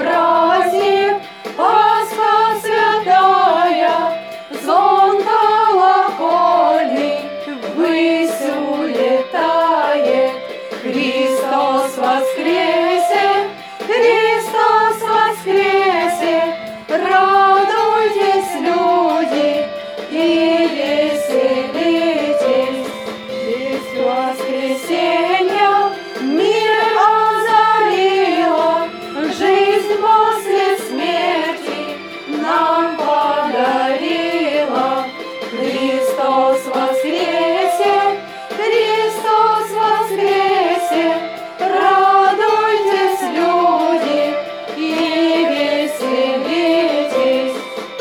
праздник, Пасха святая, звон колокольный ввысь улетает. Христос воскресе, Христос воскресе, радуйтесь, люди, и веселитесь. Весть воскресенья мир озарила, жизнь после смерти нам подарила. Христос воскресе, Христос воскресе, радуйтесь, люди, и веселитесь.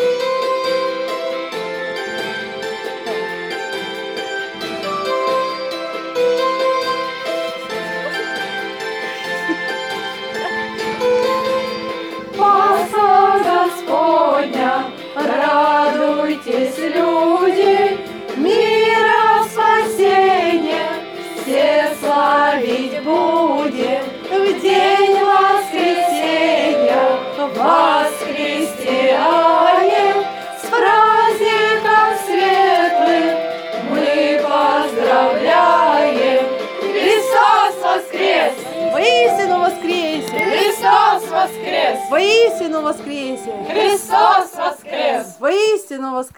Пасха Господня, радуйтесь, люди, мира спасения все славить будем. В день воскресенья вас, христиане, с праздником светлым мы поздравляем. Христос воскрес! Воистину воскресе! Христос воскрес! Воистину воскресе! Христос воскрес! Воистину воскресе!